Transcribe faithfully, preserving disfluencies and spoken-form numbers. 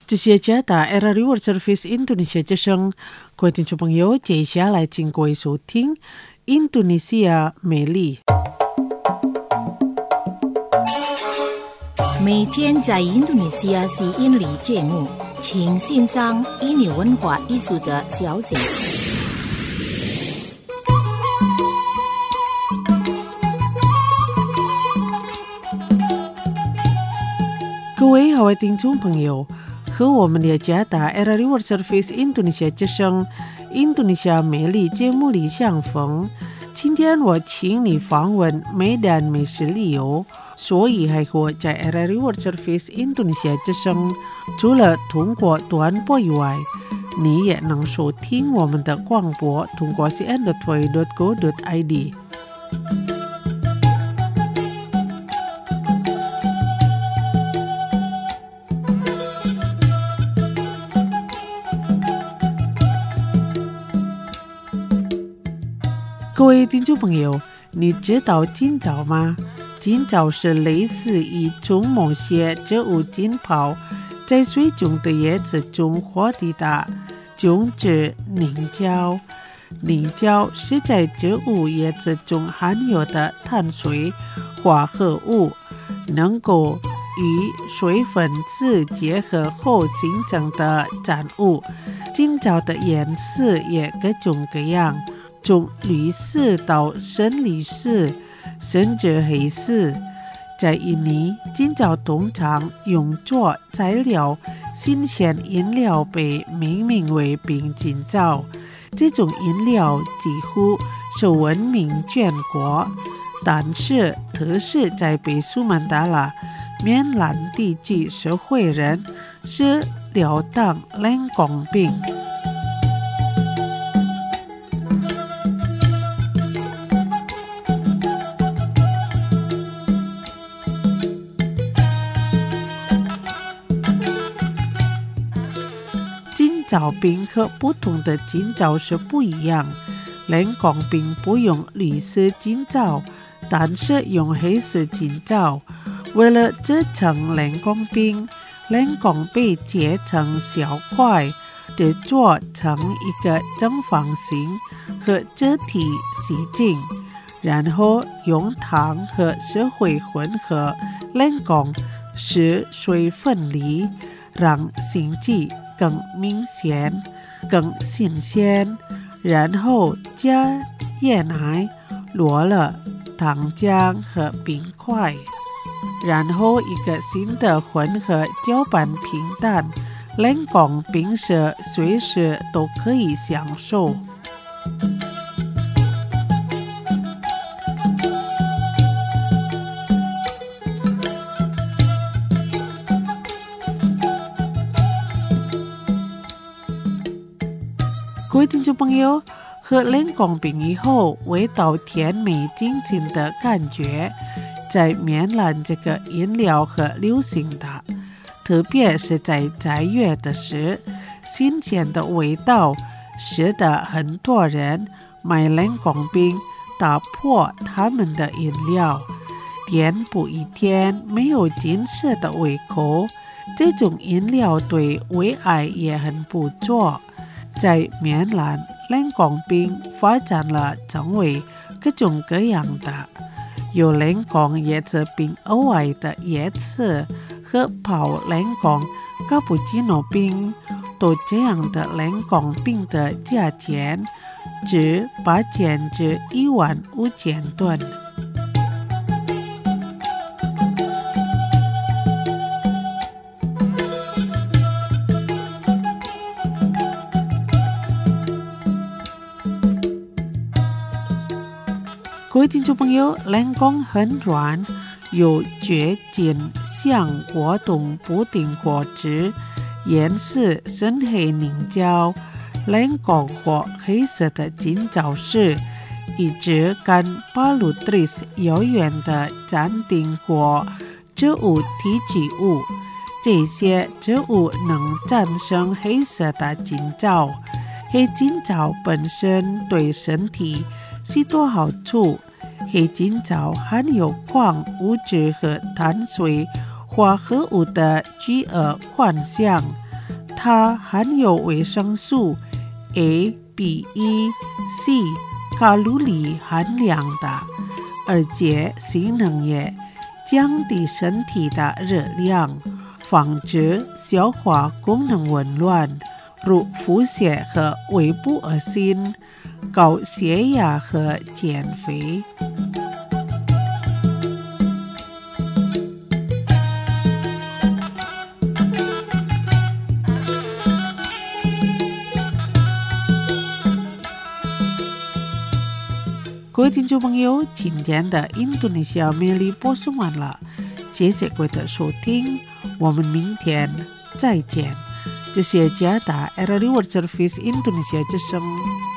这些加打 Era Reward Service Indonesia 之声，各位听众朋友，接下来请各位收听印度尼西亚美丽。 每天在印度尼西亚吸引力节目，请欣赏印尼文化艺术的消息。 各位好，听众朋友，和我们的加打 Era Reward Service Indonesia 之声印度尼西亚美丽节目里相逢。今天我请你访问美丹美食旅游，所以还和在 Era Reward Service Indonesia 之声，除了通过短波以外，你也能收听我们的广播，通过 c n dot v dot go dot i d。各位听众朋友，你知道金枣吗？金枣是类似于从某些植物浸泡在水中的叶子中获得的种子凝胶。凝胶是在植物叶子中含有的碳水化合物，能够与水分子结合后形成的产物。金枣的颜色也各种各样，从绿色到深绿色，甚至黑色。在印尼，金枣通常用作材料，新鲜饮料被命名为冰金枣。这种饮料几乎是闻名全国，但是特是在北苏门答腊、缅兰地区社会人是了当冷贡饼。金枣饼和不同的金枣是不一样，冷贡饼不用绿色金枣，但是用黑色金枣。为了制成冷贡饼，冷贡被切成小块，制作成一个正方形和质地细紧，然后用糖和石灰混合冷贡，使水分离，让形迹更明显、更新鲜，然后加椰奶、罗勒、糖浆和冰块，然后一个新的混合搅拌平淡。冷贡饼是随时都可以享受。各位听众朋友，喝冷贡饼以后，味道甜美精进的感觉，在缅兰这个饮料很流行的，特别是在斋月的时，新鲜的味道使得很多人买冷贡饼打破他们的饮料，填补一天没有进食的胃口。这种饮料对胃癌也很不错。在缅兰，冷贡饼发展了成为各种各样的，有冷贡叶子饼额外的叶子和泡冷贡卡布奇诺饼，都这样的冷贡饼的价钱至八千至一万五千吨。各位听众朋友，冷贡很软，有嚼劲，像果冻布丁果汁，颜色深黑凝胶。冷贡或黑色的金枣是一直跟巴鲁特里斯遥远的暂定或植物提取物，这些植物能战胜黑色的金枣。黑金枣本身对身体许多好处。黑金枣含有矿物质和碳水化合物的聚合矿项， 它含有维生素 A、B、E、C 卡路里含量的，而且新能源降低身体的热量，防止消化功能紊乱，如腹泻和胃部恶心、高血压和减肥。各位听众朋友，今天的印度尼西亚美丽播送完了，谢谢各位的收听，我们明天再见。这是加拿大 R R I World Service 印度尼西亚之声。